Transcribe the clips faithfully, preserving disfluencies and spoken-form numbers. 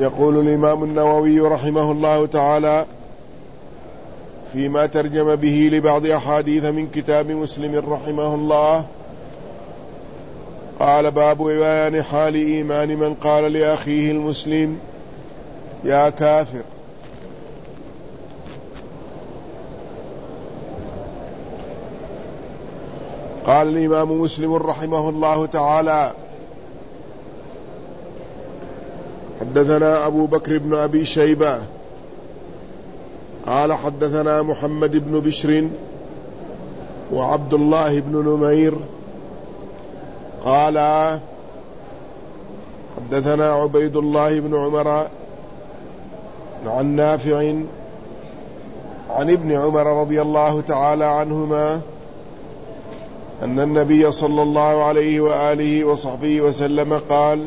يقول الإمام النووي رحمه الله تعالى فيما ترجم به لبعض أحاديث من كتاب مسلم رحمه الله، قال: باب بيان حال إيمان من قال لأخيه المسلم يا كافر. قال الإمام مسلم رحمه الله تعالى: حدثنا أبو بكر بن أبي شيبة قال حدثنا محمد بن بشر وعبد الله بن نمير قال حدثنا عبيد الله بن عمر عن نافع عن ابن عمر رضي الله تعالى عنهما أن النبي صلى الله عليه وآله وصحبه وسلم قال: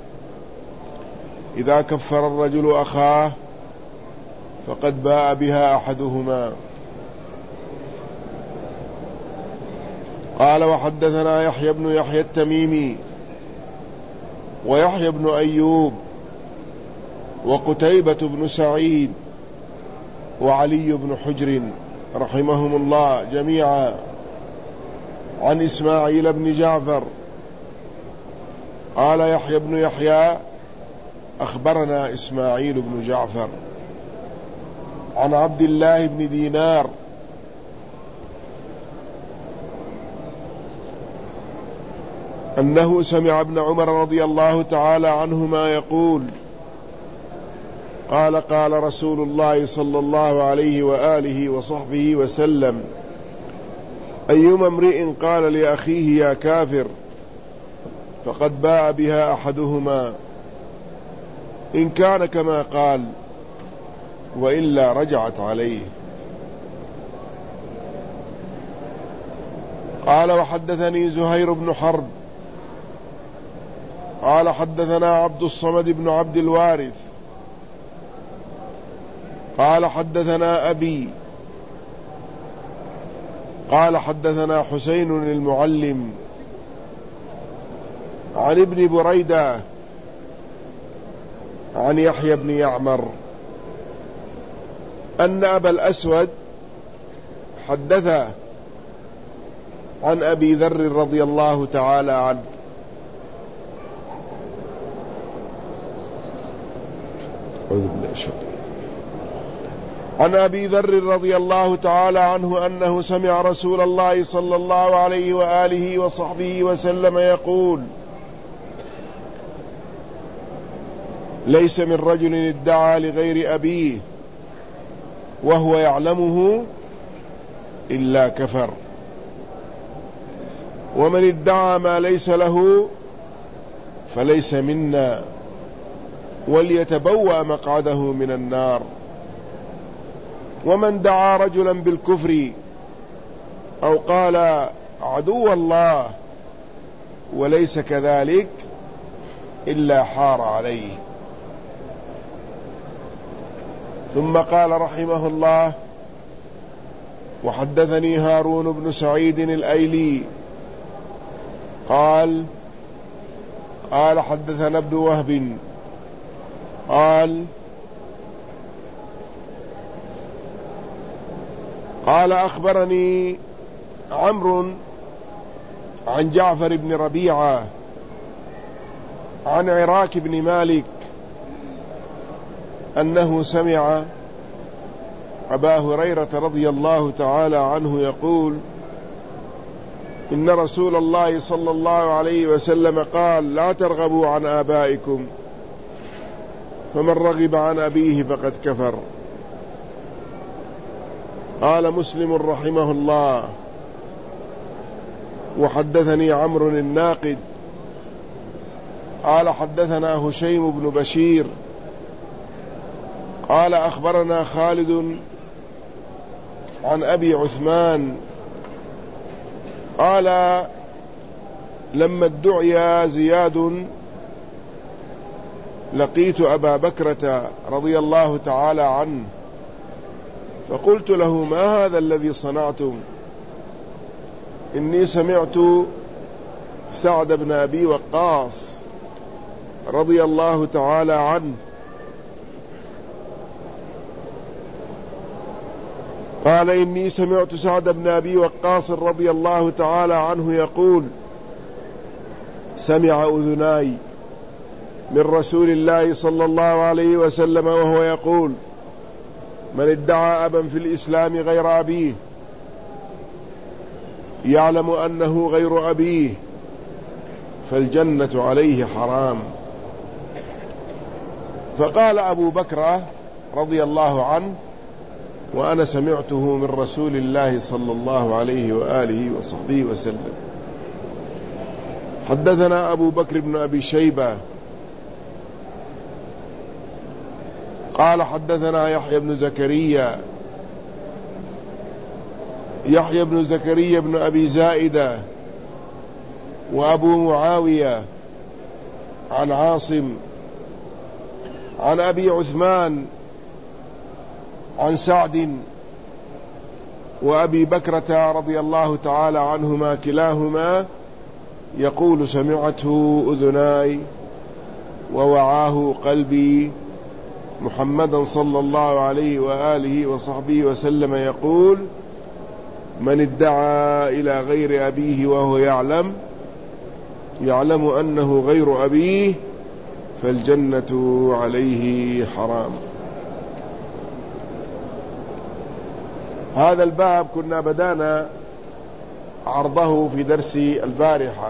إذا كفر الرجل أخاه فقد باء بها أحدهما. قال: وحدثنا يحيى بن يحيى التميمي ويحيى بن أيوب وقتيبة بن سعيد وعلي بن حجر رحمهم الله جميعا عن إسماعيل بن جعفر. قال يحيى بن يحيى: أخبرنا إسماعيل بن جعفر عن عبد الله بن دينار أنه سمع ابن عمر رضي الله تعالى عنهما يقول: قال قال رسول الله صلى الله عليه وآله وصحبه وسلم: أيما امرئ قال لأخيه يا كافر فقد باء بها أحدهما، إن كان كما قال وإلا رجعت عليه. قال: وحدثني زهير بن حرب قال حدثنا عبد الصمد بن عبد الوارث قال حدثنا أبي قال حدثنا حسين المعلم عن ابن بريدة عن يحيى بن يعمر أن أبا الأسود حدث عن أبي ذر رضي الله تعالى عنه عن أبي ذر رضي الله تعالى عنه أنه سمع رسول الله صلى الله عليه وآله وصحبه وسلم يقول: ليس من رجل ادعى لغير أبيه وهو يعلمه إلا كفر، ومن ادعى ما ليس له فليس منا، وليتبوأ مقعده من النار. ومن دعا رجلا بالكفر أو قال عدو الله وليس كذلك إلا حار عليه. ثم قال رحمه الله: وحدثني هارون بن سعيد الأيلي قال قال حدثنا ابن وهب قال قال أخبرني عمرو عن جعفر بن ربيعة عن عراك بن مالك أنه سمع أبا هريرة رضي الله تعالى عنه يقول: إن رسول الله صلى الله عليه وسلم قال: لا ترغبوا عن آبائكم، فمن رغب عن أبيه فقد كفر. قال مسلم رحمه الله: وحدثني عمرو الناقد قال حدثنا هشيم بن بشير قال أخبرنا خالد عن أبي عثمان قال: لما ادعي زياد لقيت أبا بكرة رضي الله تعالى عنه فقلت له: ما هذا الذي صنعتم؟ إني سمعت سعد بن أبي وقاص رضي الله تعالى عنه قال إني سمعت سعد بن أبي وقاص رضي الله تعالى عنه يقول سمع أذناي من رسول الله صلى الله عليه وسلم وهو يقول من ادعى أبا في الإسلام غير أبيه يعلم أنه غير أبيه فالجنة عليه حرام. فقال أبو بكر رضي الله عنه وأنا سمعته من رسول الله صلى الله عليه وآله وصحبه وسلم. حدثنا أبو بكر بن أبي شيبة قال حدثنا يحيى بن زكريا يحيى بن زكريا بن أبي زائدة وأبو معاوية عن عاصم عن أبي عثمان عن سعد وأبي بكرة رضي الله تعالى عنهما كلاهما يقول سمعته أذناي ووعاه قلبي محمدا صلى الله عليه وآله وصحبه وسلم يقول من ادعى إلى غير أبيه وهو يعلم يعلم أنه غير أبيه فالجنة عليه حرام. هذا الباب كنا بدانا عرضه في درس البارحة،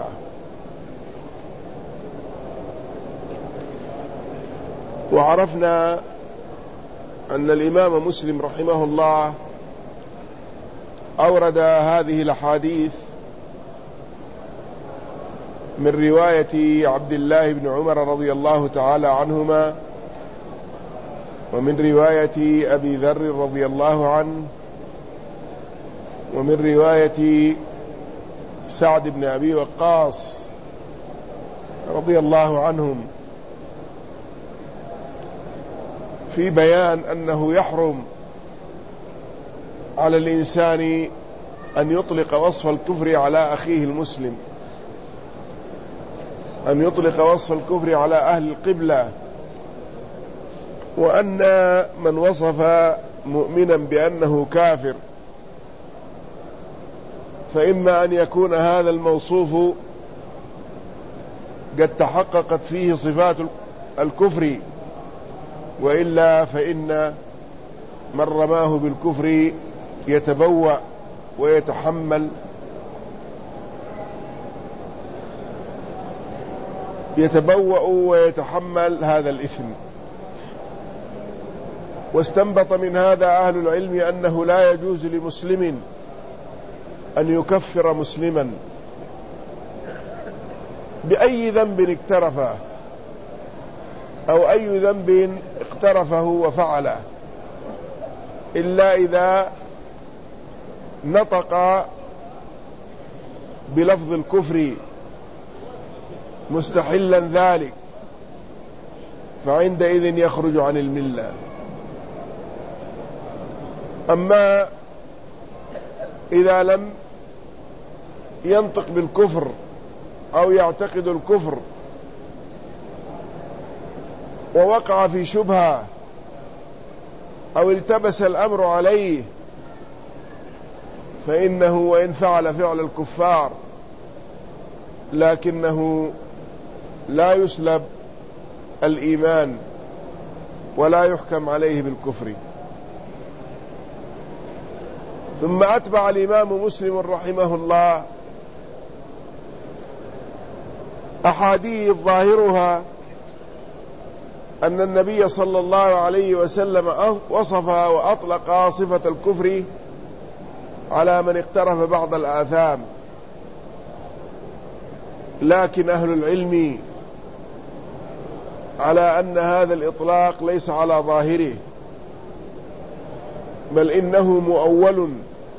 وعرفنا أن الإمام مسلم رحمه الله أورد هذه الأحاديث من رواية عبد الله بن عمر رضي الله تعالى عنهما ومن رواية أبي ذر رضي الله عنه ومن رواية سعد بن أبي وقاص رضي الله عنهم في بيان أنه يحرم على الإنسان أن يطلق وصف الكفر على أخيه المسلم، أن يطلق وصف الكفر على أهل القبلة، وأن من وصف مؤمنا بأنه كافر فإما أن يكون هذا الموصوف قد تحققت فيه صفات الكفر، وإلا فإن من رماه بالكفر يتبوأ ويتحمل يتبوأ ويتحمل هذا الإثم. واستنبط من هذا أهل العلم أنه لا يجوز لمسلم أن يكفر مسلما بأي ذنب اقترفه أو أي ذنب اقترفه وفعله، إلا إذا نطق بلفظ الكفر مستحلا ذلك، فعندئذ يخرج عن الملة. أما إذا لم ينطق بالكفر أو يعتقد الكفر ووقع في شبهة أو التبس الأمر عليه فإنه وإن فعل فعل الكفار لكنه لا يسلب الإيمان ولا يحكم عليه بالكفر. ثم أتبع الإمام مسلم رحمه الله أحاديث ظاهرها أن النبي صلى الله عليه وسلم وصف وأطلق صفة الكفر على من اقترف بعض الآثام، لكن أهل العلم على أن هذا الإطلاق ليس على ظاهره، بل إنه مؤول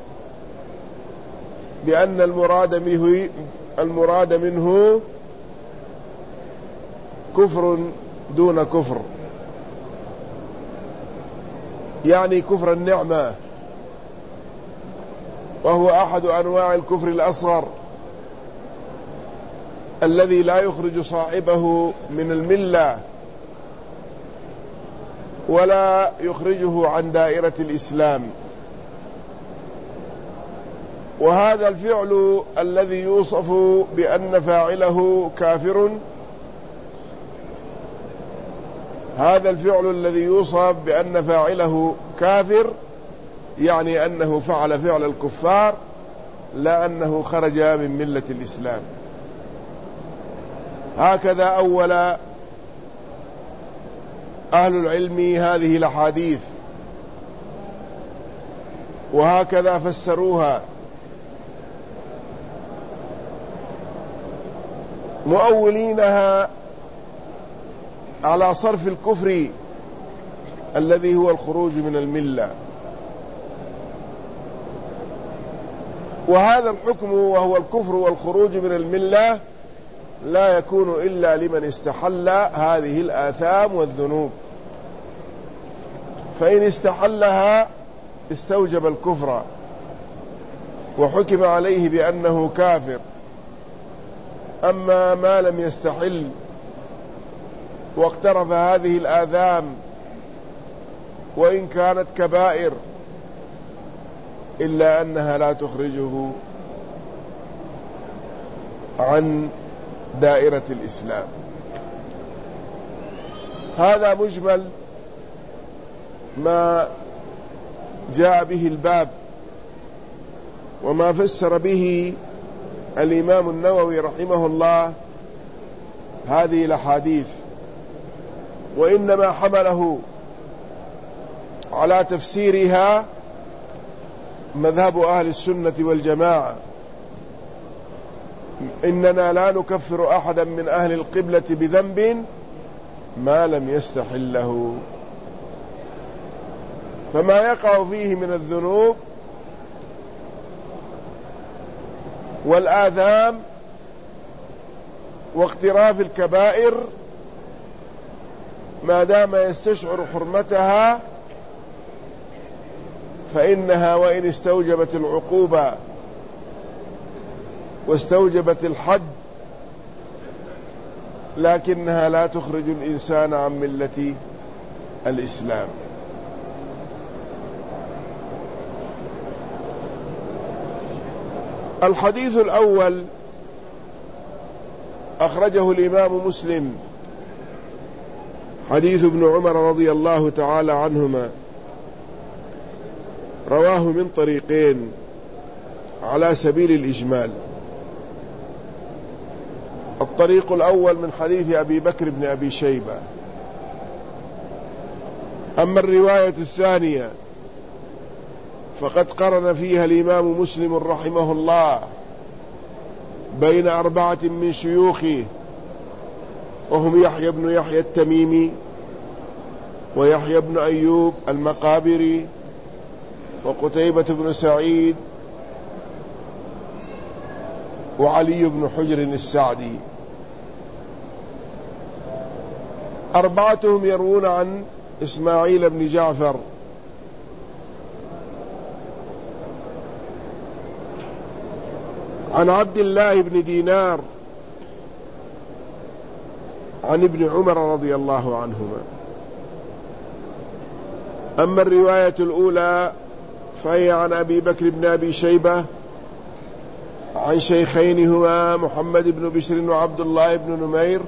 بأن المراد منه المراد منه كفر دون كفر، يعني كفر النعمة، وهو أحد أنواع الكفر الأصغر الذي لا يخرج صاحبه من الملة ولا يخرجه عن دائرة الإسلام. وهذا الفعل الذي يوصف بأن فاعله كافر، هذا الفعل الذي يوصف بأن فاعله كافر يعني أنه فعل فعل الكفار، لا أنه خرج من ملة الإسلام. هكذا أول أهل العلم هذه الأحاديث، وهكذا فسروها، مؤولينها على صرف الكفر الذي هو الخروج من الملة. وهذا الحكم وهو الكفر والخروج من الملة لا يكون إلا لمن استحل هذه الآثام والذنوب، فإن استحلها استوجب الكفر وحكم عليه بأنه كافر. أما ما لم يستحل واقترف هذه الآثام وإن كانت كبائر إلا أنها لا تخرجه عن دائرة الإسلام. هذا مجمل ما جاء به الباب وما فسر به الإمام النووي رحمه الله هذه الأحاديث، وإنما حمله على تفسيرها مذهب أهل السنة والجماعة، إننا لا نكفر أحدا من أهل القبلة بذنب ما لم يستحله، فما يقع فيه من الذنوب والآثام واقتراف الكبائر ما دام يستشعر حرمتها فإنها وإن استوجبت العقوبة واستوجبت الحد لكنها لا تخرج الإنسان عن ملة الإسلام. الحديث الأول أخرجه الإمام مسلم، حديث ابن عمر رضي الله تعالى عنهما، رواه من طريقين على سبيل الإجمال. الطريق الأول من حديث أبي بكر بن أبي شيبة. أما الرواية الثانية فقد قرن فيها الإمام مسلم رحمه الله بين أربعة من شيوخه، وهم يحيى بن يحيى التميمي ويحيى بن أيوب المقابري وقتيبة بن سعيد وعلي بن حجر السعدي. أربعتهم يروون عن إسماعيل بن جعفر عن عبد الله بن دينار عن ابن عمر رضي الله عنهما. أما الرواية الأولى فهي عن أبي بكر بن أبي شيبة عن شيخينهما محمد بن بشر وعبد الله بن نمير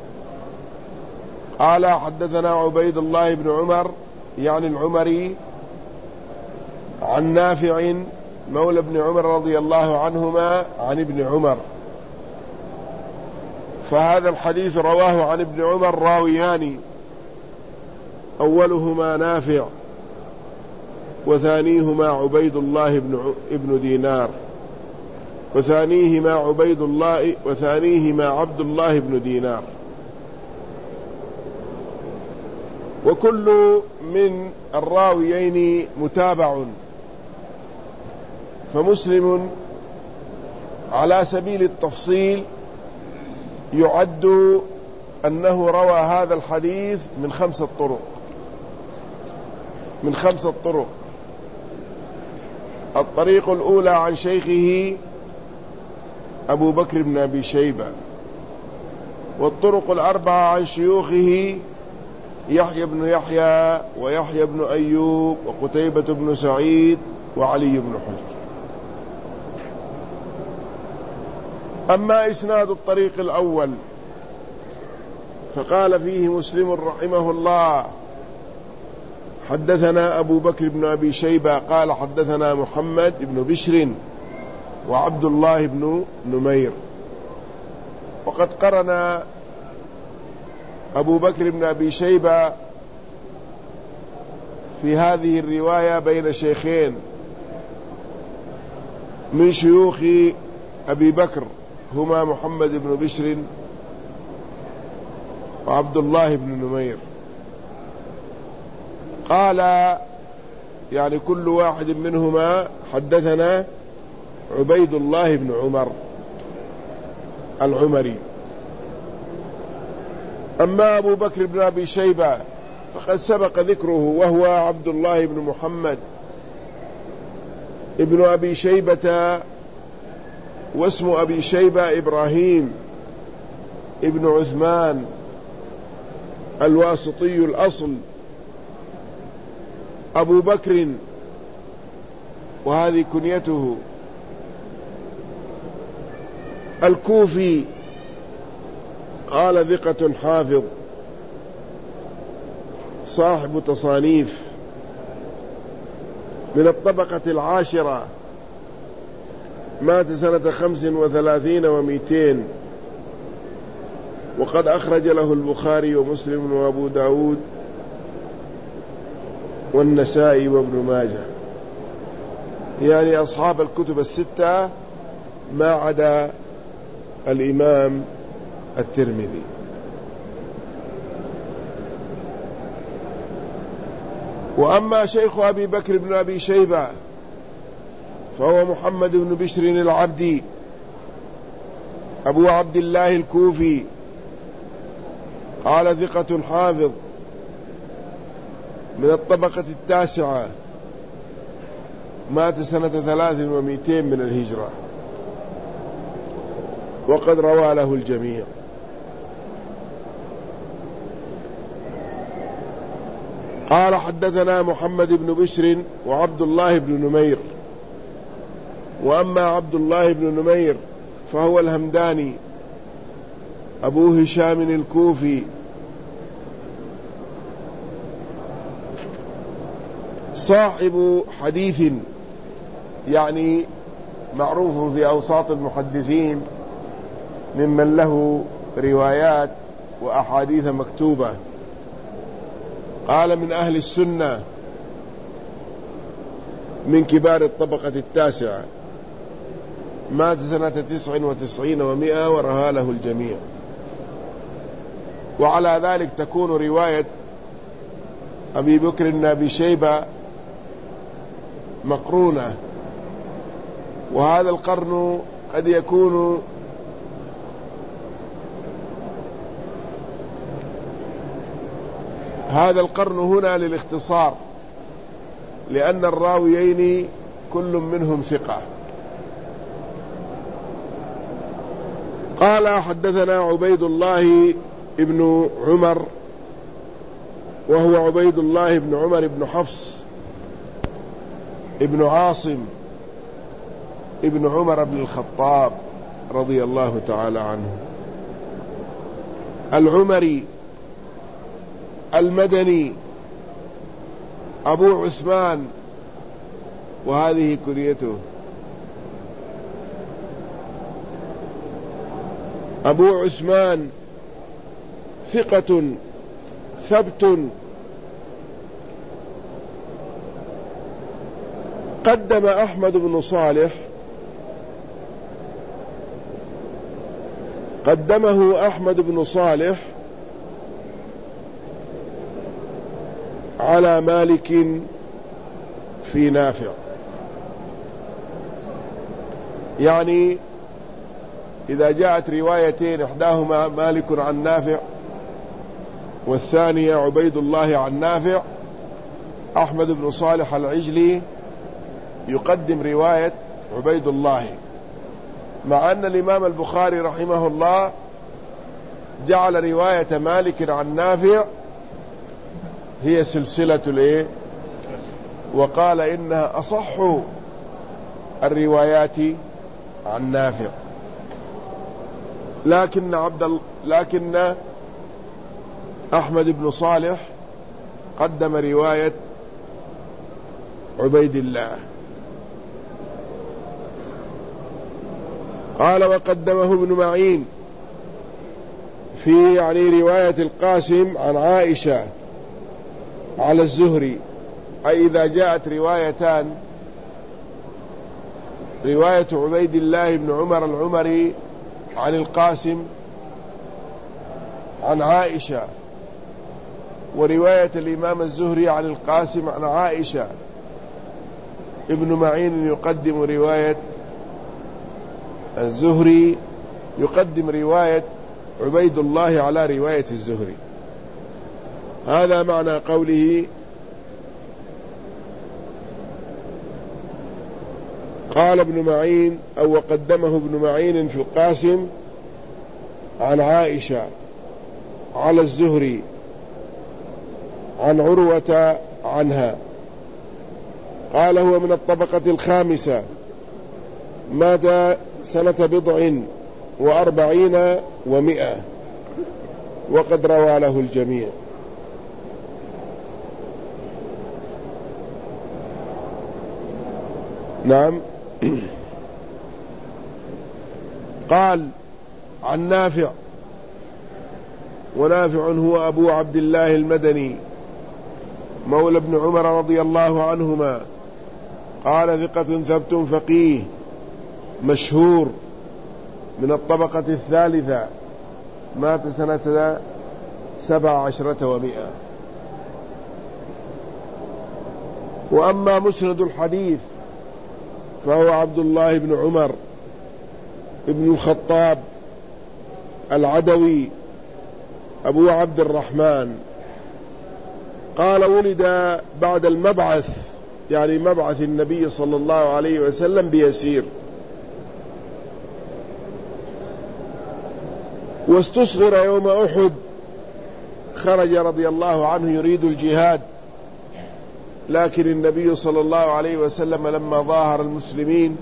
قال حدثنا عبيد الله بن عمر يعني العمري عن نافع مولى ابن عمر رضي الله عنهما عن ابن عمر. فهذا الحديث رواه عن ابن عمر راويان، أولهما نافع وثانيهما عبيد الله بن ابن دينار وثانيهما عبيد الله وثانيهما عبد الله بن دينار. وكل من الراويين متابع، فمسلم على سبيل التفصيل يعد أنه روى هذا الحديث من خمسة طرق من خمسة طرق. الطريق الأولى عن شيخه أبو بكر بن أبي شيبة، والطرق الأربعة عن شيوخه يحيى بن يحيى ويحيى بن أيوب وقتيبة بن سعيد وعلي بن حجر. أما إسناد الطريق الأول فقال فيه مسلم رحمه الله: حدثنا أبو بكر بن أبي شيبة قال حدثنا محمد بن بشر وعبد الله بن نمير. وقد قرن أبو بكر بن أبي شيبة في هذه الرواية بين شيخين من شيوخ أبي بكر، هما محمد بن بشر وعبد الله بن نمير. قال يعني كل واحد منهما حدثنا عبيد الله بن عمر العمري. أما أبو بكر بن أبي شيبة فقد سبق ذكره، وهو عبد الله بن محمد ابن أبي شيبة، واسم أبي شيبة إبراهيم ابن عثمان الواسطي الأصل أبو بكر، وهذه كنيته، الكوفي. قال ثقة حافظ صاحب تصانيف، من الطبقة العاشرة، مات سنة خمس وثلاثين ومئتين، وقد أخرج له البخاري ومسلم وأبو داود والنسائي وابن ماجه، يعني أصحاب الكتب الستة ما عدا الإمام الترمذي. وأما شيخ أبي بكر بن أبي شيبة فهو محمد بن بشر العبدي أبو عبد الله الكوفي، قال ثقة حافظ، من الطبقة التاسعة، مات سنة ثلاث ومئتين من الهجرة، وقد روى له الجميع. قال حدثنا محمد بن بشر وعبد الله بن نمير. وأما عبد الله بن نمير فهو الهمداني أبو هشام الكوفي، صاحب حديث، يعني معروف في أوساط المحدثين ممن له روايات وأحاديث مكتوبة. قال من أهل السنة، من كبار الطبقة التاسعة، مات سنة تسع وتسعين ومئة، ورها له الجميع. وعلى ذلك تكون رواية أبي بكر بن أبي شيبة مقرونة، وهذا القرن قد يكون هذا القرن هنا للاختصار، لأن الراويين كل منهم ثقة. قال حدثنا عبيد الله ابن عمر، وهو عبيد الله بن عمر بن حفص ابن عاصم ابن عمر بن الخطاب رضي الله تعالى عنه، العمري المدني أبو عثمان، وهذه كنيته. أبو عثمان ثقة ثبت، قدم أحمد بن صالح قدمه أحمد بن صالح على مالك في نافع، يعني إذا جاءت روايتين إحداهما مالك عن نافع والثانية عبيد الله عن نافع، أحمد بن صالح العجلي يقدم رواية عبيد الله، مع أن الإمام البخاري رحمه الله جعل رواية مالك عن نافع هي سلسلة الايه، وقال إنها أصح الروايات عن نافع. لكن عبد لكن أحمد بن صالح قدم رواية عبيد الله. قال وقدمه ابن معين في يعني رواية القاسم عن عائشة على الزهري، أي إذا جاءت روايتان، رواية عبيد الله بن عمر العمري عن القاسم عن عائشة، ورواية الإمام الزهري عن القاسم عن عائشة، ابن معين يقدم رواية الزهري، يقدم رواية عبيد الله على رواية الزهري. هذا معنى قوله قال ابن معين أو وقدمه ابن معين في القاسم عن عائشة على الزهري عن عروة عنها. قال هو من الطبقة الخامسة، مات سنة بضع وأربعين ومئة، وقد روى له الجميع. نعم. قال عن نافع، ونافع هو أبو عبد الله المدني مولى ابن عمر رضي الله عنهما، قال ثقة ثبت فقيه مشهور من الطبقة الثالثة، مات سنة سبع عشرة ومئة. وأما مسند الحديث فهو عبد الله بن عمر ابن الخطاب العدوي أبو عبد الرحمن. قال ولد بعد المبعث، يعني مبعث النبي صلى الله عليه وسلم بيسير، واستصغر يوم أحد، خرج رضي الله عنه يريد الجهاد، لكن النبي صلى الله عليه وسلم لما ظاهر المسلمين،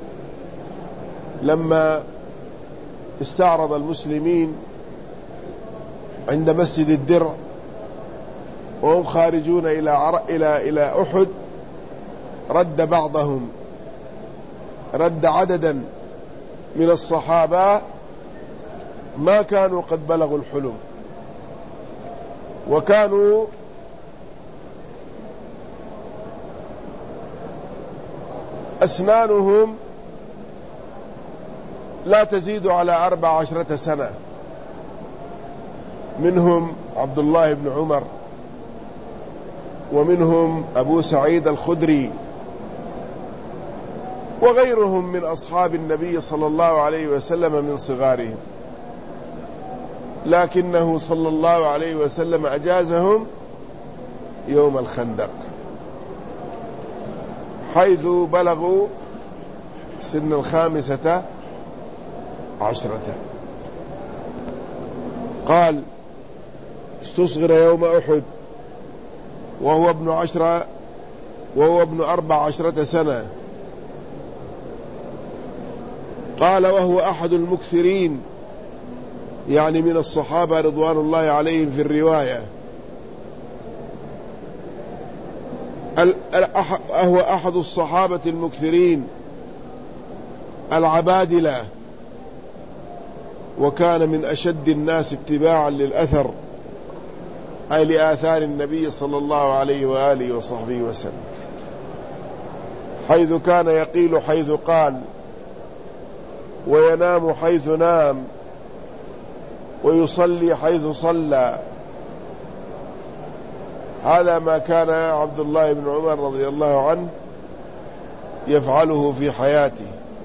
لما استعرض المسلمين عند مسجد الدرع وهم خارجون إلى عر... إلى إلى أحد، رد بعضهم، رد عددا من الصحابة ما كانوا قد بلغوا الحلم، وكانوا أسنانهم لا تزيد على أربع عشرة سنة، منهم عبد الله بن عمر، ومنهم أبو سعيد الخدري، وغيرهم من أصحاب النبي صلى الله عليه وسلم من صغارهم، لكنه صلى الله عليه وسلم أجازهم يوم الخندق حيث بلغوا سن الخامسة عشرة. قال استصغر يوم أحد وهو ابن عشرة وهو ابن أربع عشرة سنة. قال وهو أحد المكثرين، يعني من الصحابة رضوان الله عليهم في الرواية، هو أحد الصحابة المكثرين العبادلة، وكان من أشد الناس اتباعا للأثر، أي لآثار النبي صلى الله عليه وآله وصحبه وسلم، حيث كان يقيل حيث قال، وينام حيث نام، ويصلي حيث صلى. هذا ما كان عبد الله بن عمر رضي الله عنه يفعله في حياته.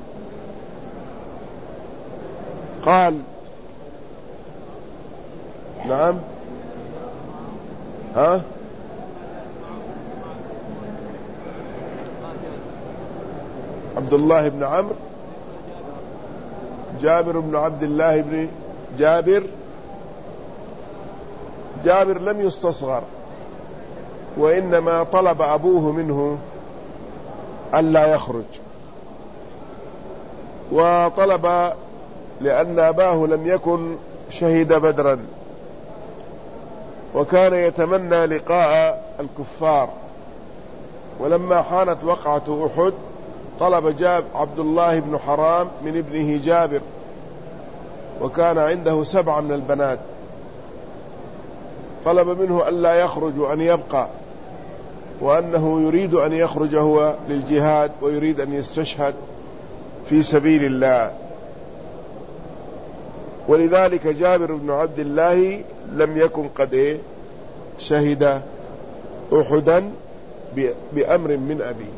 قال نعم ها عبد الله بن عمرو، جابر بن عبد الله بن جابر جابر لم يستصغر، وإنما طلب أبوه منه ألا يخرج، وطلب لأن أباه لم يكن شهد بدرا، وكان يتمنى لقاء الكفار. ولما حانت وقعة أحد طلب جاب عبد الله بن حرام من ابنه جابر، وكان عنده سبعة من البنات، طلب منه ألا يخرج وأن يبقى، وأنه يريد أن يخرج هو للجهاد ويريد أن يستشهد في سبيل الله. ولذلك جابر بن عبد الله لم يكن قد إيه شهد أحدا بأمر من أبيه.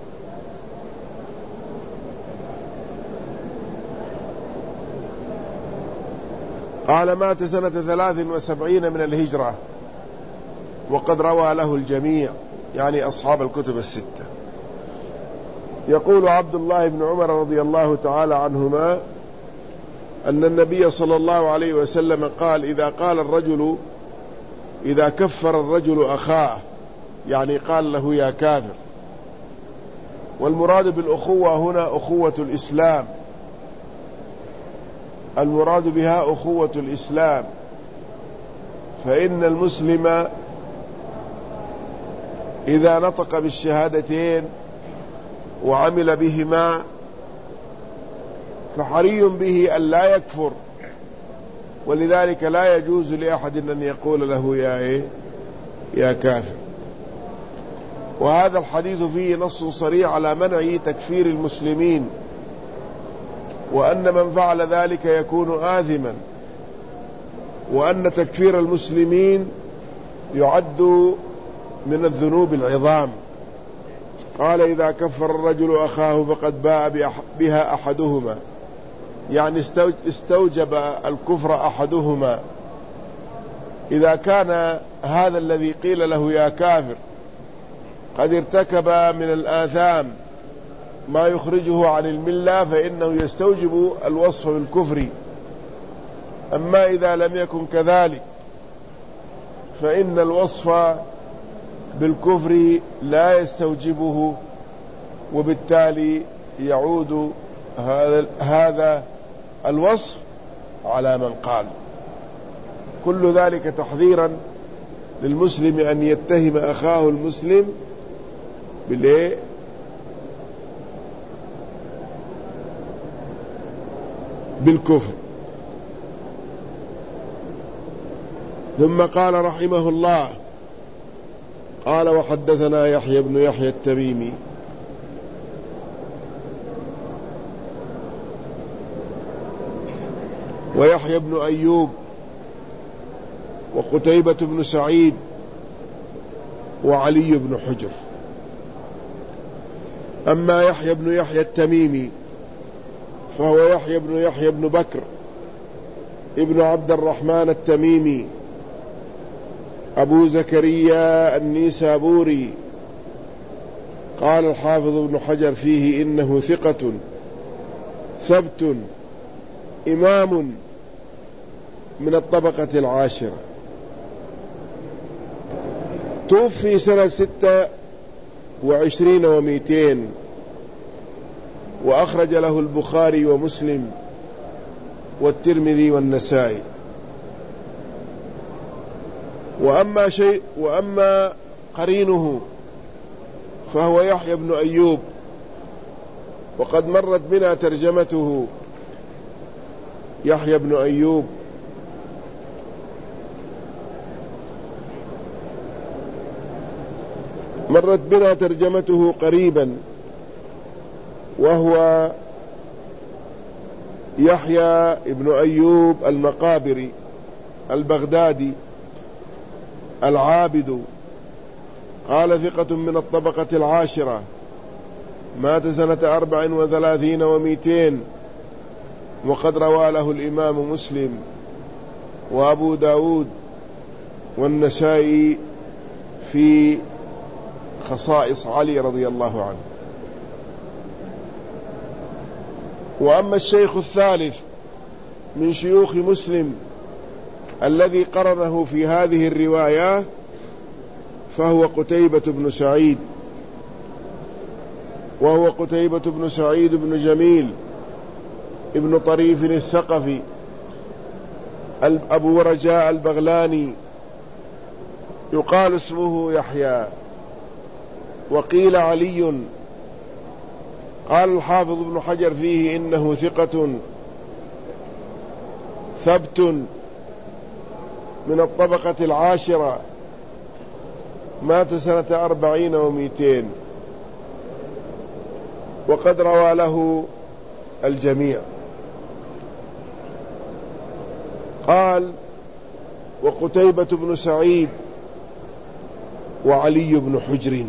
قال مات سنة ثلاث وسبعين من الهجرة، وقد روى له الجميع، يعني أصحاب الكتب الستة. يقول عبد الله بن عمر رضي الله تعالى عنهما أن النبي صلى الله عليه وسلم قال: إذا قال الرجل إذا كفر الرجل أخاه، يعني قال له يا كافر. والمراد بالأخوة هنا أخوة الإسلام، المراد بها أخوة الإسلام، فإن المسلم إذا نطق بالشهادتين وعمل بهما فحري به أن لا يكفر، ولذلك لا يجوز لأحد أن يقول له يا إيه يا كافر. وهذا الحديث فيه نص صريح على منع تكفير المسلمين، وأن من فعل ذلك يكون آثما، وأن تكفير المسلمين يعد من الذنوب العظام. قال: إذا كفر الرجل أخاه فقد باء بها أحدهما، يعني استوجب الكفر أحدهما. إذا كان هذا الذي قيل له يا كافر قد ارتكب من الآثام ما يخرجه عن الملة، فإنه يستوجب الوصف بالكفر. أما إذا لم يكن كذلك فإن الوصف بالكفر لا يستوجبه، وبالتالي يعود هذا هذا الوصف على من قال. كل ذلك تحذيرا للمسلم أن يتهم أخاه المسلم بالإيه؟ بالكفر. ثم قال رحمه الله: قال وحدثنا يحيى بن يحيى التميمي ويحيى بن أيوب وقتيبة بن سعيد وعلي بن حجر. أما يحيى بن يحيى التميمي فهو يحيى بن يحيى بن بكر ابن عبد الرحمن التميمي أبو زكريا النيسابوري. قال الحافظ ابن حجر فيه: إنه ثقة ثبت إمام من الطبقة العاشرة. توفي سنة ستة وعشرين ومئتين، وأخرج له البخاري ومسلم والترمذي والنسائي. وأما شيء وأما قرينه فهو يحيى بن أيوب، وقد مرت بنا ترجمته. يحيى بن أيوب مرت بنا ترجمته قريبا، وهو يحيى بن أيوب المقابري البغدادي العابد. قال: ثقة من الطبقة العاشرة، مات سنة أربع وثلاثين ومئتين، وقد روى له الإمام مسلم وأبو داود والنسائي في خصائص علي رضي الله عنه. وأما الشيخ الثالث من شيوخ مسلم الذي قرنه في هذه الرواية فهو قتيبة بن سعيد، وهو قتيبة بن سعيد بن جميل ابن طريف الثقفي أبو رجاء البغلاني، يقال اسمه يحيى، وقيل علي. قال الحافظ ابن حجر فيه إنه ثقة ثبت من الطبقة العاشرة، مات سنة أربعين ومئتين، وقد روى له الجميع. قال: وقتيبة بن سعيد وعلي بن حجر.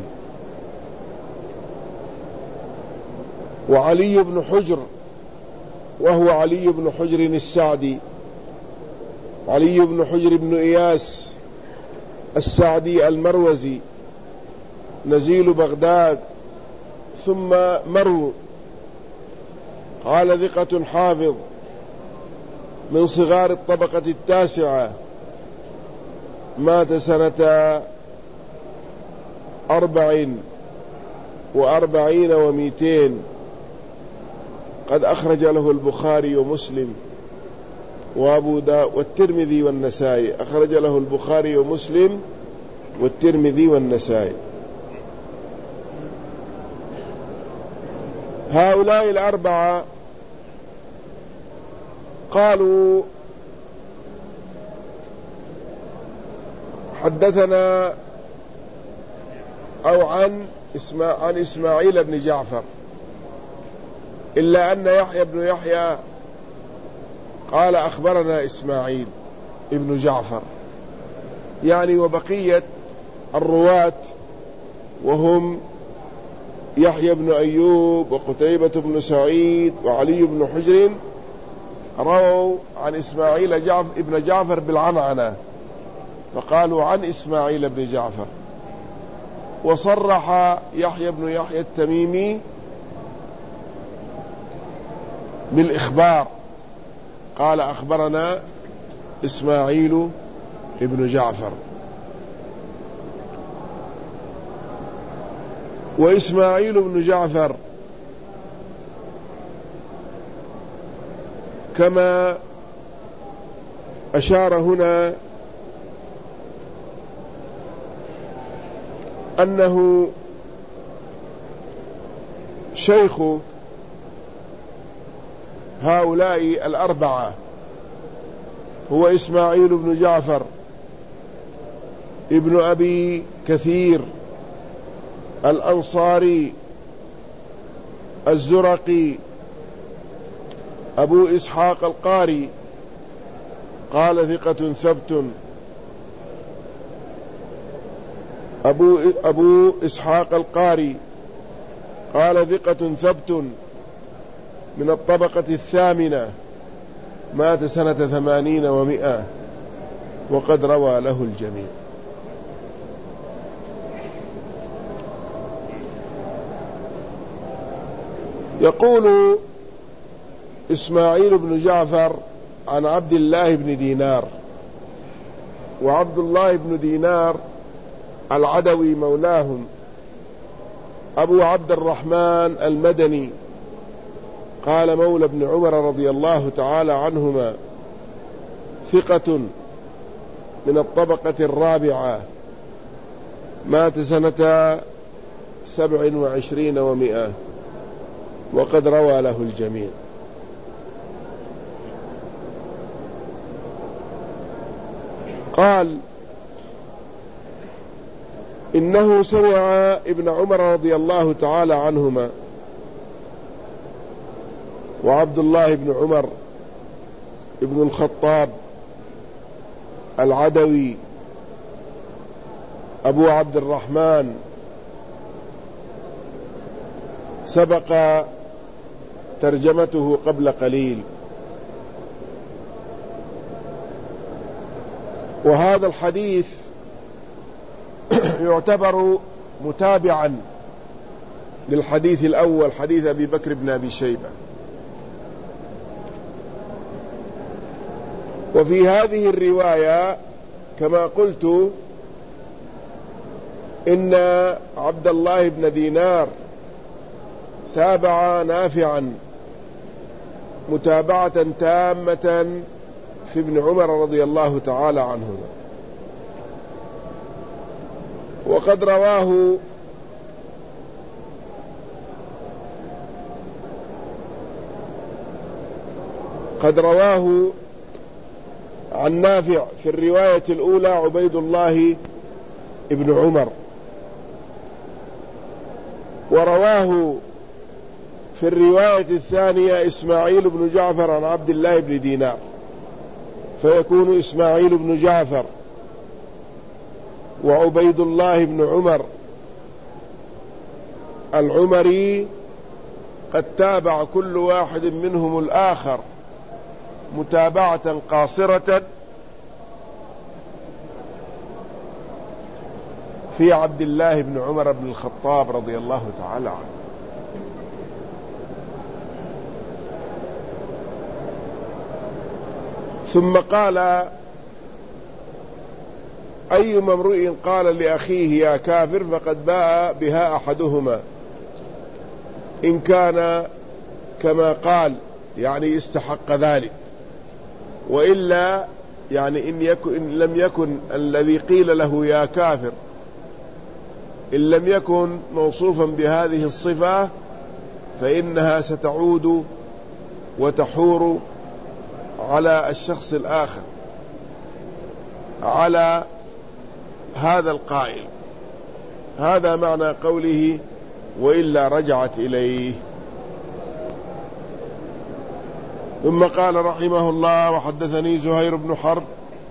وعلي بن حجر وهو علي بن حجر السعدي، علي بن حجر بن إياس السعدي المروزي، نزيل بغداد ثم مرو. قال: ثقة حافظ من صغار الطبقة التاسعة، مات سنة أربع وأربعين ومئتين، قد أخرج له البخاري ومسلم وأبو داود والترمذي والنسائي. أخرج له البخاري ومسلم والترمذي والنسائي. هؤلاء الأربعة قالوا: حدثنا أو عن اسماء عن إسماعيل بن جعفر، إلا أن يحيى بن يحيى قال: أخبرنا إسماعيل ابن جعفر، يعني وبقية الرواة وهم يحيى بن أيوب وقتيبة بن سعيد وعلي بن حجر رووا عن إسماعيل جعفر ابن جعفر بالعنعنة، فقالوا عن إسماعيل بن جعفر. وصرح يحيى بن يحيى التميمي بالإخبار، قال: أخبرنا إسماعيل ابن جعفر. وإسماعيل بن جعفر كما أشار هنا أنه شيخ هؤلاء الأربعة، هو إسماعيل بن جعفر ابن أبي كثير الأنصاري الزرقي أبو إسحاق القاري، قال: ثقة ثبت. أبو, أبو إسحاق القاري قال: ثقة ثبت من الطبقة الثامنة، مات سنة ثمانين ومئة، وقد روى له الجميع. يقول إسماعيل بن جعفر عن عبد الله بن دينار، وعبد الله بن دينار العدوي مولاهم، أبو عبد الرحمن المدني، قال: مولى ابن عمر رضي الله تعالى عنهما، ثقة من الطبقة الرابعة، مات سنة سبع وعشرين ومئة، وقد روى له الجميع. قال: إنه سمع ابن عمر رضي الله تعالى عنهما، وعبد الله بن عمر ابن الخطاب العدوي أبو عبد الرحمن سبق ترجمته قبل قليل، وهذا الحديث يعتبر متابعا للحديث الأول، حديث أبي بكر بن أبي شيبة. وفي هذه الرواية كما قلت إن عبد الله بن دينار تابع نافعا متابعة تامة في ابن عمر رضي الله تعالى عنهما. وقد رواه قد رواه عن نافع في الرواية الأولى عبيد الله ابن عمر، ورواه في الرواية الثانية إسماعيل بن جعفر عن عبد الله بن دينار، فيكون إسماعيل بن جعفر وعبيد الله بن عمر العمري قد تابع كل واحد منهم الآخر متابعة قاصرة في عبد الله بن عمر بن الخطاب رضي الله تعالى عنه. ثم قال: أي امرئ قال لأخيه يا كافر فقد باء بها أحدهما، إن كان كما قال يعني استحق ذلك، وإلا يعني إن, يكن إن لم يكن الذي قيل له يا كافر إن لم يكن موصوفا بهذه الصفة فإنها ستعود وتحور على الشخص الآخر، على هذا القائل. هذا معنى قوله وإلا رجعت إليه. ثم قال رحمه الله: وحدثني زهير بن حرب.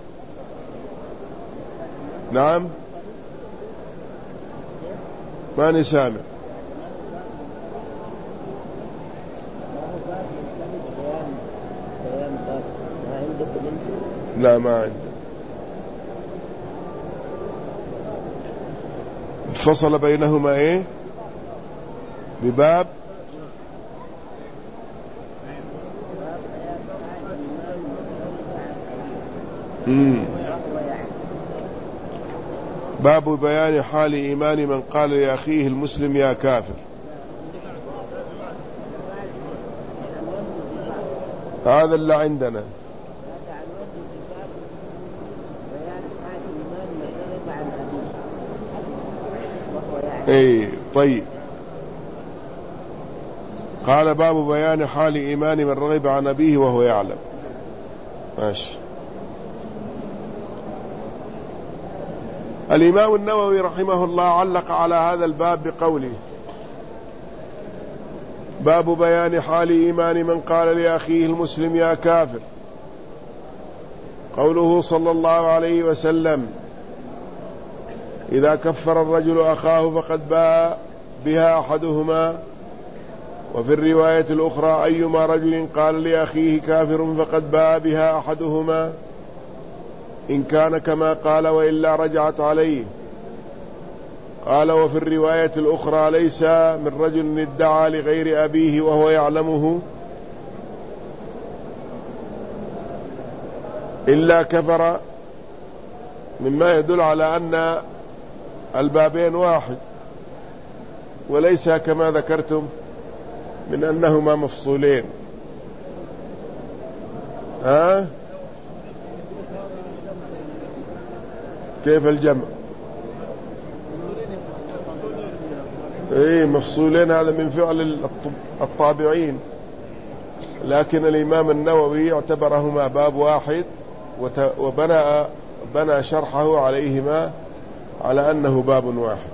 نعم، ما نسامع. لا، ما عندي. فصل بينهما ايه؟ بباب مم. باب بيان حال إيمان من قال لأخيه المسلم يا كافر. هذا اللي عندنا. اي طيب. قال باب بيان حال إيمان من رغب عن أبيه وهو يعلم. ماشي. الإمام النووي رحمه الله علق على هذا الباب بقوله: باب بيان حال إيمان من قال لأخيه المسلم يا كافر. قوله صلى الله عليه وسلم: إذا كفر الرجل أخاه فقد باء بها أحدهما. وفي الرواية الأخرى: أيما رجل قال لأخيه كافر فقد باء بها أحدهما، إن كان كما قال وإلا رجعت عليه. قال: وفي الرواية الأخرى: ليس من رجل ادعى لغير أبيه وهو يعلمه إلا كفر، مما يدل على أن البابين واحد، وليس كما ذكرتم من أنهما مفصولين. ها؟ كيف الجمع؟ ايه مفصولين، هذا من فعل الطابعين، لكن الإمام النووي اعتبرهما باب واحد وبنى بنى شرحه عليهما على أنه باب واحد.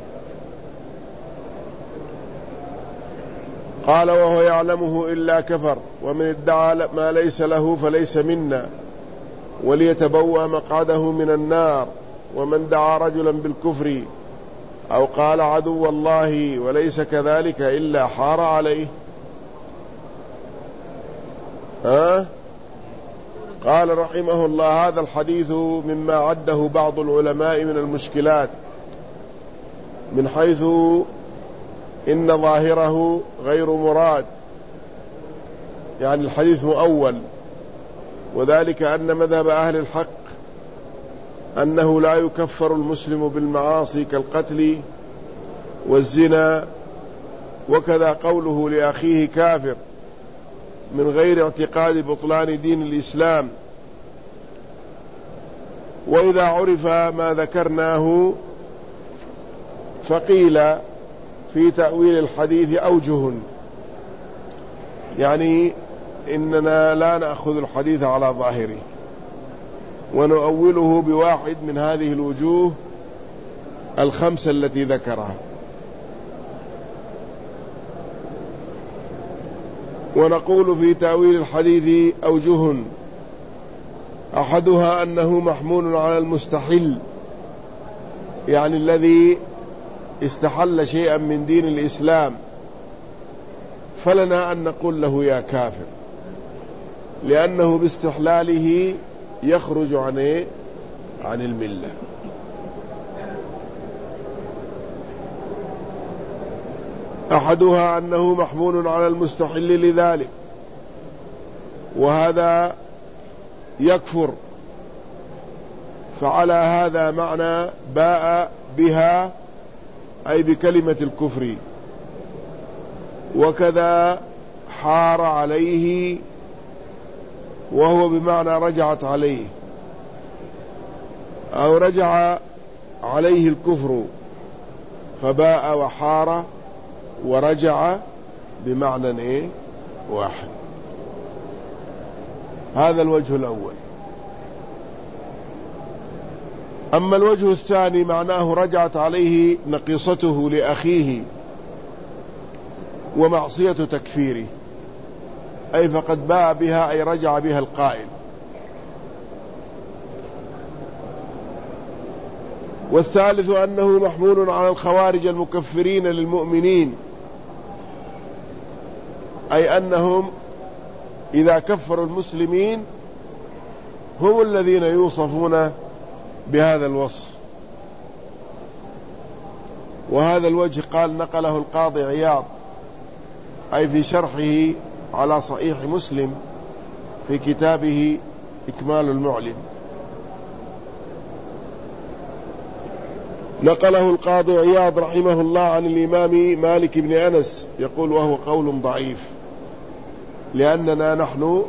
قال: وهو يعلمه إلا كفر، ومن ادعى ما ليس له فليس منا، وليتبوأ مقعده من النار. ومن دعا رجلا بالكفر أو قال عدو الله وليس كذلك إلا حار عليه. ها؟ قال رحمه الله: هذا الحديث مما عده بعض العلماء من المشكلات، من حيث إن ظاهره غير مراد، يعني الحديث مؤول، وذلك أن مذهب أهل الحق أنه لا يكفر المسلم بالمعاصي كالقتل والزنا، وكذا قوله لأخيه كافر من غير اعتقاد بطلان دين الإسلام. وإذا عرف ما ذكرناه فقيل في تأويل الحديث أوجه، يعني إننا لا نأخذ الحديث على ظاهره ونؤوله بواحد من هذه الوجوه الخمسة التي ذكرها. ونقول في تأويل الحديث أوجه: أحدها أنه محمول على المستحل، يعني الذي استحل شيئا من دين الإسلام، فلنا أن نقول له يا كافر، لأنه باستحلاله يخرج عن إيه؟ عن الملة. أحدها أنه محمول على المستحل لذلك، وهذا يكفر، فعلى هذا معنى باء بها أي بكلمة الكفر. وكذا حار عليه، وهو بمعنى رجعت عليه، أو رجع عليه الكفر، فباء وحار ورجع بمعنى إيه؟ واحد. هذا الوجه الأول. أما الوجه الثاني معناه رجعت عليه نقيصته لأخيه ومعصية تكفيره، أي فقد باء بها أي رجع بها القائل. والثالث أنه محمول على الخوارج المكفرين للمؤمنين، أي أنهم إذا كفروا المسلمين هم الذين يوصفون بهذا الوصف. وهذا الوجه قال نقله القاضي عياض، أي في شرحه على صحيح مسلم في كتابه إكمال المعلم، نقله القاضي عياض رحمه الله عن الإمام مالك بن أنس يقول: وهو قول ضعيف، لأننا نحن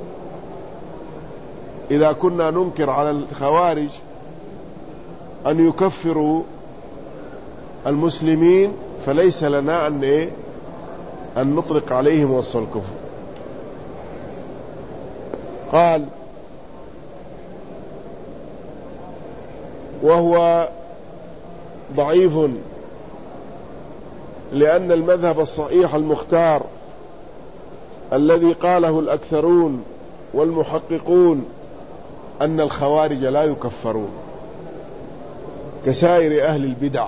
إذا كنا ننكر على الخوارج أن يكفروا المسلمين فليس لنا أن إيه؟ أن نطلق عليهم وصف الكفر. قال: وهو ضعيف لأن المذهب الصحيح المختار الذي قاله الأكثرون والمحققون أن الخوارج لا يكفرون كسائر أهل البدع.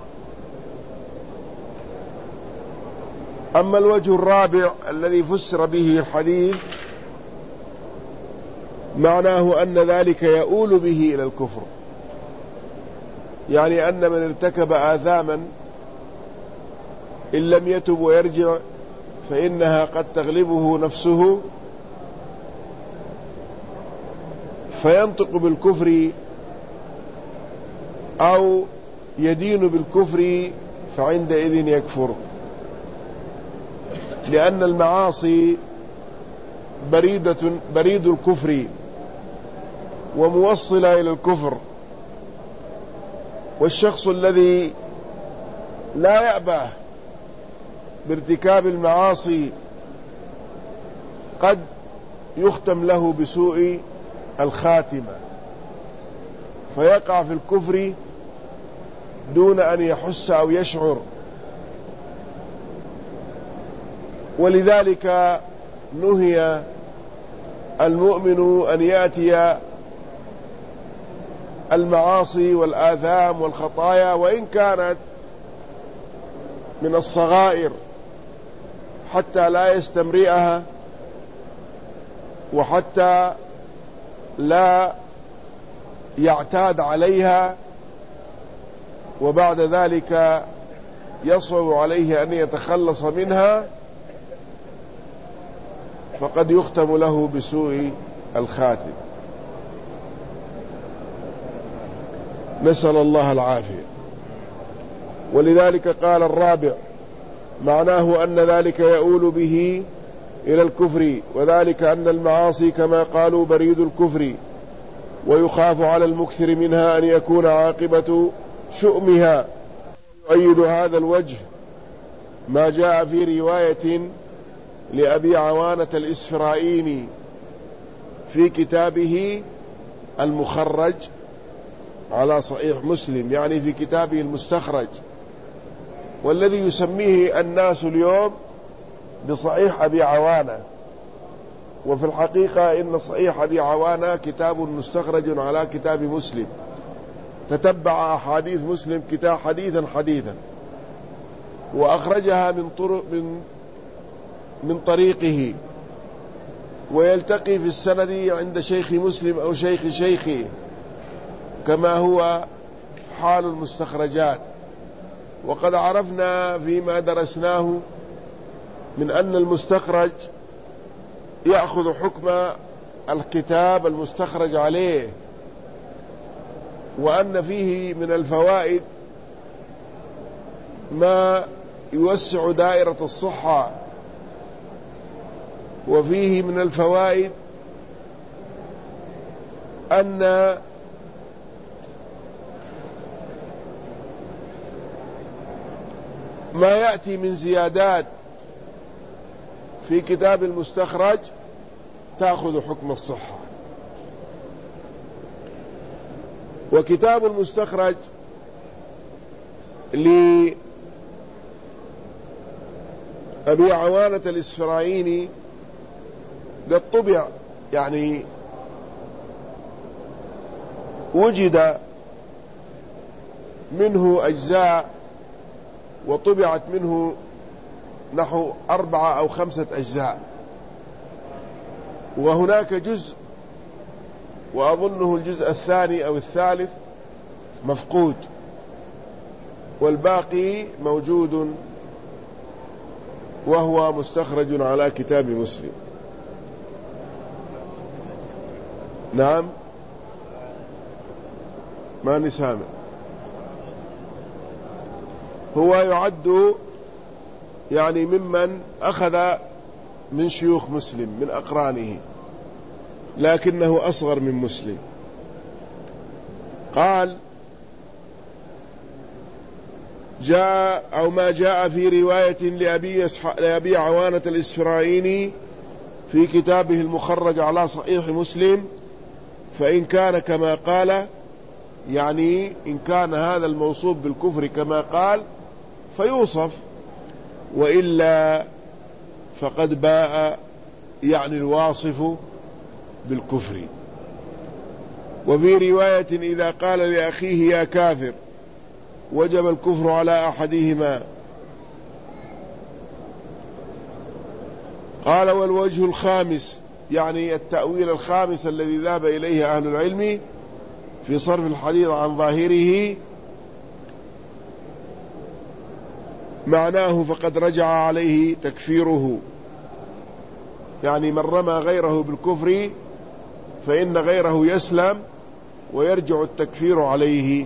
أما الوجه الرابع الذي فسر به الحديث معناه أن ذلك يؤول به إلى الكفر، يعني أن من ارتكب آثاما إن لم يتب ويرجع فإنها قد تغلبه نفسه فينطق بالكفر أو يدين بالكفر، فعندئذ يكفر، لأن المعاصي بريدة بريد الكفر وموصلة إلى الكفر. والشخص الذي لا يأبه بارتكاب المعاصي قد يختم له بسوء الخاتمة فيقع في الكفر دون أن يحس أو يشعر. ولذلك نهي المؤمن أن يأتي المعاصي والآثام والخطايا وإن كانت من الصغائر حتى لا يستمرئها وحتى لا يعتاد عليها، وبعد ذلك يصعب عليه أن يتخلص منها، فقد يختم له بسوء الخاتم. نسأل الله العافية. ولذلك قال الرابع معناه أن ذلك يؤول به إلى الكفر، وذلك أن المعاصي كما قالوا بريد الكفر، ويخاف على المكثر منها أن يكون عاقبة شؤمها. يؤيد هذا الوجه ما جاء في رواية لأبي عوانة الإسفرائيني في كتابه المخرج على صحيح مسلم، يعني في كتابه المستخرج، والذي يسميه الناس اليوم بصحيح أبي عوانة، وفي الحقيقة إن صحيح أبي عوانة كتاب مستخرج على كتاب مسلم، تتبع أحاديث مسلم كتاب حديثا حديثا، وأخرجها من طرق من من طريقه، ويلتقي في السند عند شيخ مسلم أو شيخ شيخه كما هو حال المستخرجات. وقد عرفنا فيما درسناه من أن المستخرج يأخذ حكم الكتاب المستخرج عليه، وأن فيه من الفوائد ما يوسع دائرة الصحة، وفيه من الفوائد أن ما يأتي من زيادات في كتاب المستخرج تأخذ حكم الصحة. وكتاب المستخرج لأبي عوانة الإسفرايني قد طبع، يعني وجد منه أجزاء وطبعت منه نحو أربعة أو خمسة أجزاء، وهناك جزء وأظنه الجزء الثاني أو الثالث مفقود، والباقي موجود وهو مستخرج على كتاب مسلم. نعم، ما نسامع. هو يعد يعني ممن أخذ من شيوخ مسلم من أقرانه، لكنه أصغر من مسلم. قال جاء أو ما جاء في رواية لأبي, لأبي عوانة الإسفرايني في كتابه المخرج على صحيح مسلم، فإن كان كما قال، يعني إن كان هذا الموصوف بالكفر كما قال فيوصف، وإلا فقد باء يعني الواصف بالكفر. وفي رواية إذا قال لأخيه يا كافر وجب الكفر على أحدهما. قال والوجه الخامس، يعني التأويل الخامس الذي ذهب إليه أهل العلم في صرف الحديث عن ظاهره، معناه فقد رجع عليه تكفيره، يعني من رمى غيره بالكفر فإن غيره يسلم ويرجع التكفير عليه.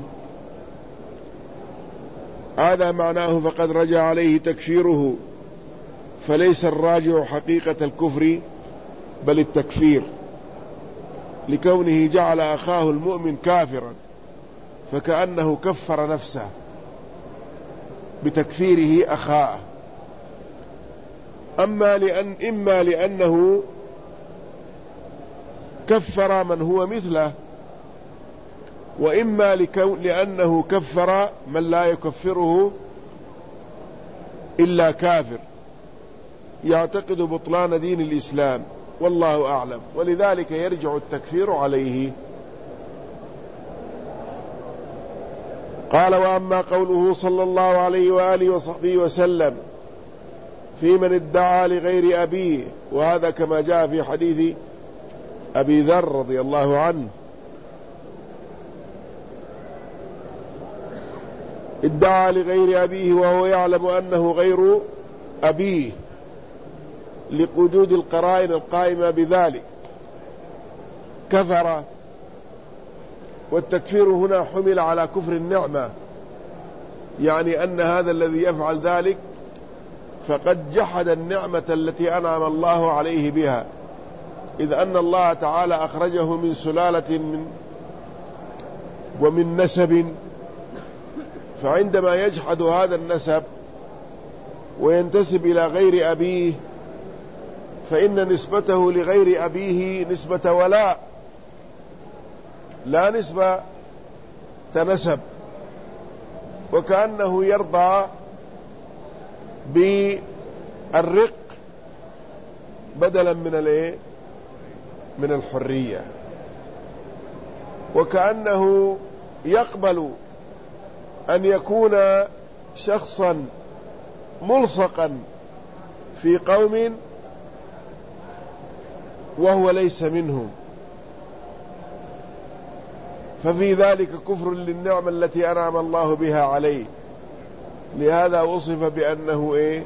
هذا معناه فقد رجع عليه تكفيره، فليس الراجع حقيقة الكفر بل التكفير، لكونه جعل أخاه المؤمن كافرا فكأنه كفر نفسه بتكفيره أخاه، أما لأن إما لأنه كفر من هو مثله، وإما لأنه كفر من لا يكفره إلا كافر يعتقد بطلان دين الإسلام، والله أعلم، ولذلك يرجع التكفير عليه. قال وأما قوله صلى الله عليه وآله وصحبه وسلم في من ادعى لغير أبيه، وهذا كما جاء في حديث أبي ذر رضي الله عنه، ادعى لغير أبيه وهو يعلم أنه غير أبيه لوجود القرائن القائمة بذلك كفر. والتكفير هنا حمل على كفر النعمة، يعني أن هذا الذي يفعل ذلك فقد جحد النعمة التي أنعم الله عليه بها، إذ أن الله تعالى أخرجه من سلالة من ومن نسب، فعندما يجحد هذا النسب وينتسب إلى غير أبيه فإن نسبته لغير أبيه نسبة ولاء لا نسبة تنسب، وكأنه يرضى بالرق بدلا من الايه من الحرية، وكأنه يقبل أن يكون شخصا ملصقا في قوم وهو ليس منهم، ففي ذلك كفر للنعمة التي أنعم الله بها عليه. لهذا وصف بأنه إيه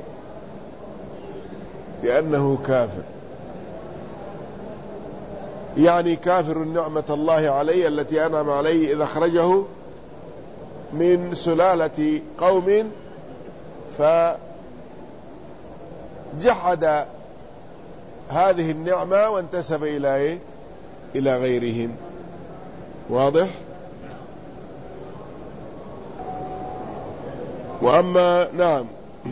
بأنه كافر، يعني كافر نعمة الله عليه التي أنعم عليه إذا أخرجه من سلالة قوم فجحد هذه النعمة وانتسب إلى إيه إلى غيرهم. واضح؟ وأما نعم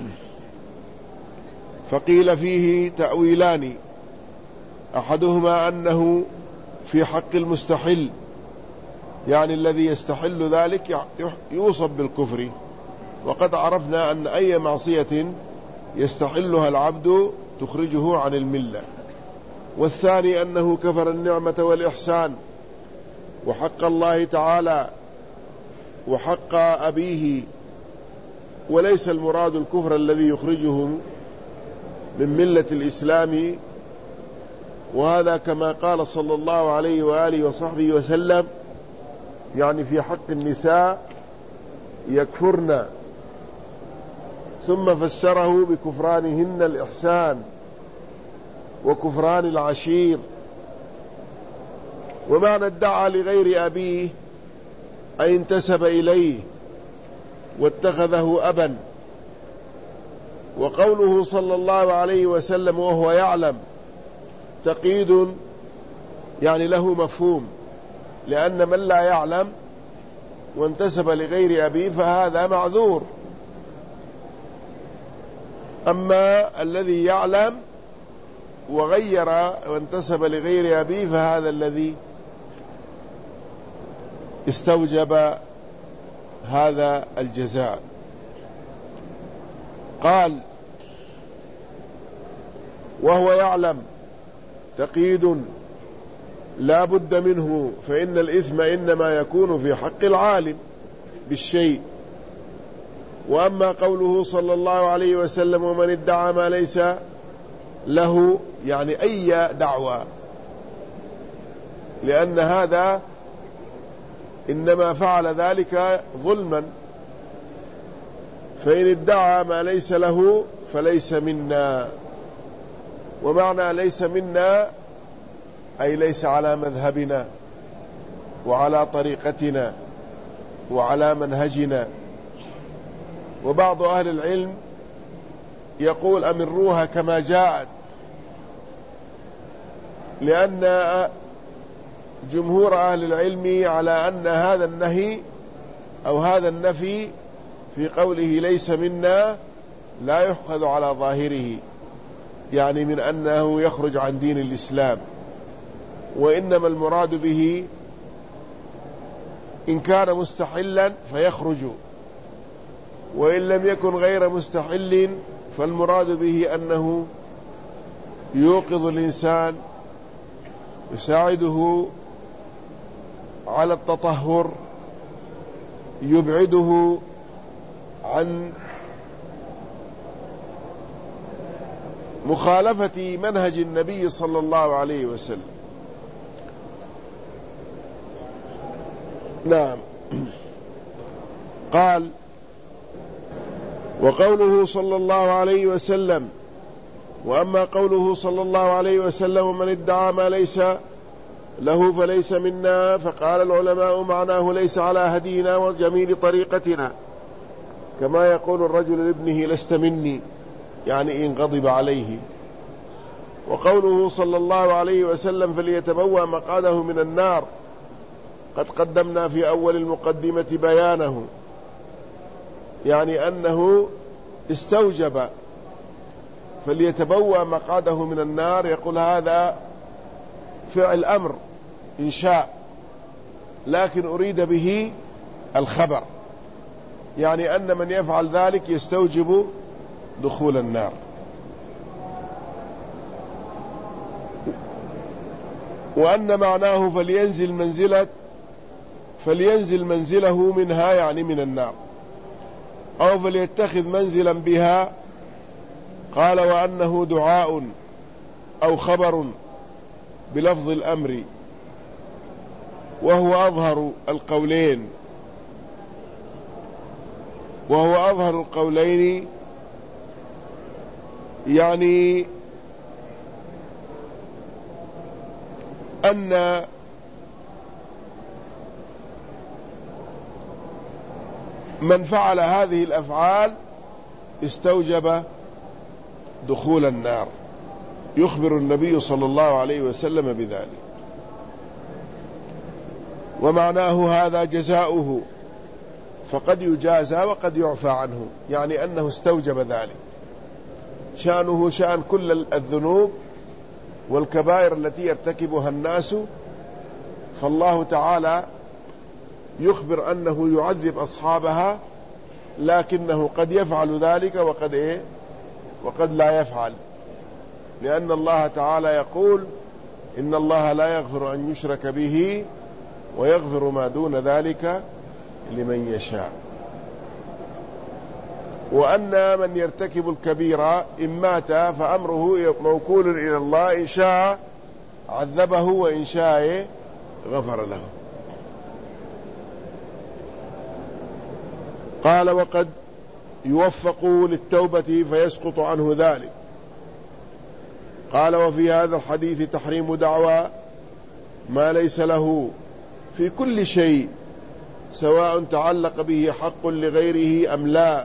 فقيل فيه تأويلان، أحدهما أنه في حق المستحل، يعني الذي يستحل ذلك يوصف بالكفر، وقد عرفنا أن أي معصية يستحلها العبد تخرجه عن الملة. والثاني أنه كفر النعمة والإحسان وحق الله تعالى وحق أبيه، وليس المراد الكفر الذي يخرجه من ملة الإسلام، وهذا كما قال صلى الله عليه وآله وصحبه وسلم، يعني في حق النساء يكفرن، ثم فسره بكفرانهن الإحسان وكفران العشير. ومعنى ادعى لغير أبيه أي انتسب إليه واتخذه أبا. وقوله صلى الله عليه وسلم وهو يعلم تقييد، يعني له مفهوم، لأن من لا يعلم وانتسب لغير أبيه فهذا معذور، أما الذي يعلم وغير وانتسب لغير أبيه فهذا الذي استوجب هذا الجزاء. قال وهو يعلم تقييد لا بد منه، فإن الإثم إنما يكون في حق العالم بالشيء. وأما قوله صلى الله عليه وسلم ومن ادعى ما ليس له، يعني أي دعوى، لأن هذا إنما فعل ذلك ظلما، فإن ادعى ما ليس له فليس منا. ومعنى ليس منا أي ليس على مذهبنا وعلى طريقتنا وعلى منهجنا. وبعض أهل العلم يقول أمروها كما جاءت، لأن جمهور أهل العلم على أن هذا النهي أو هذا النفي في قوله ليس منا لا يؤخذ على ظاهره، يعني من أنه يخرج عن دين الإسلام، وإنما المراد به إن كان مستحلا فيخرج، وإن لم يكن غير مستحل فالمراد به أنه يوقظ الإنسان، يساعده على التطهر، يبعده عن مخالفة منهج النبي صلى الله عليه وسلم. نعم. قال وقوله صلى الله عليه وسلم وأما قوله صلى الله عليه وسلم ومن ادعى ما ليس له فليس منا، فقال العلماء معناه ليس على هدينا وجميل طريقتنا، كما يقول الرجل لابنه لست مني، يعني إن غضب عليه. وقوله صلى الله عليه وسلم فليتبوأ مقعده من النار قد قدمنا في أول المقدمة بيانه، يعني أنه استوجب فليتبوأ مقعده من النار، يقول هذا فعل أمر إنشاء، لكن أريد به الخبر، يعني أن من يفعل ذلك يستوجب دخول النار. وأن معناه فلينزل منزلة فلينزل منزله منها، يعني من النار، أو فليتخذ منزلا بها. قال وأنه دعاء أو خبر بلفظ الأمر، وهو أظهر القولين وهو أظهر القولين يعني أن من فعل هذه الأفعال استوجب دخول النار، يخبر النبي صلى الله عليه وسلم بذلك. ومعناه هذا جزاؤه، فقد يجازى وقد يعفى عنه، يعني أنه استوجب ذلك. شأنه شأن كل الذنوب والكبائر التي يرتكبها الناس، فالله تعالى يخبر أنه يعذب أصحابها، لكنه قد يفعل ذلك وقد إيه وقد لا يفعل، لأن الله تعالى يقول إن الله لا يغفر أن يشرك به ويغفر ما دون ذلك لمن يشاء. وأن من يرتكب الكبيرة إن مات فأمره موكول إلى الله، إن شاء عذبه وإن شاء غفر له. قال وقد يوفق للتوبة فيسقط عنه ذلك. قال وفي هذا الحديث تحريم دعوى ما ليس له في كل شيء، سواء تعلق به حق لغيره أم لا،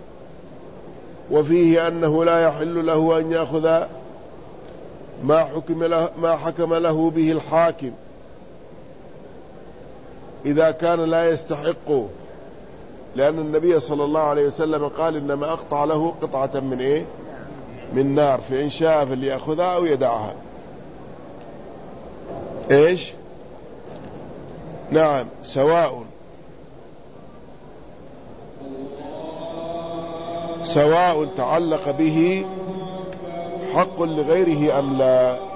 وفيه أنه لا يحل له أن يأخذ ما حكم له, ما حكم له به الحاكم إذا كان لا يستحقه، لأن النبي صلى الله عليه وسلم قال إنما أقطع له قطعة من إيه من نار، فإن شاء فليأخذها أو يدعها. إيش نعم سواء سواء تعلق به حق لغيره أم لا.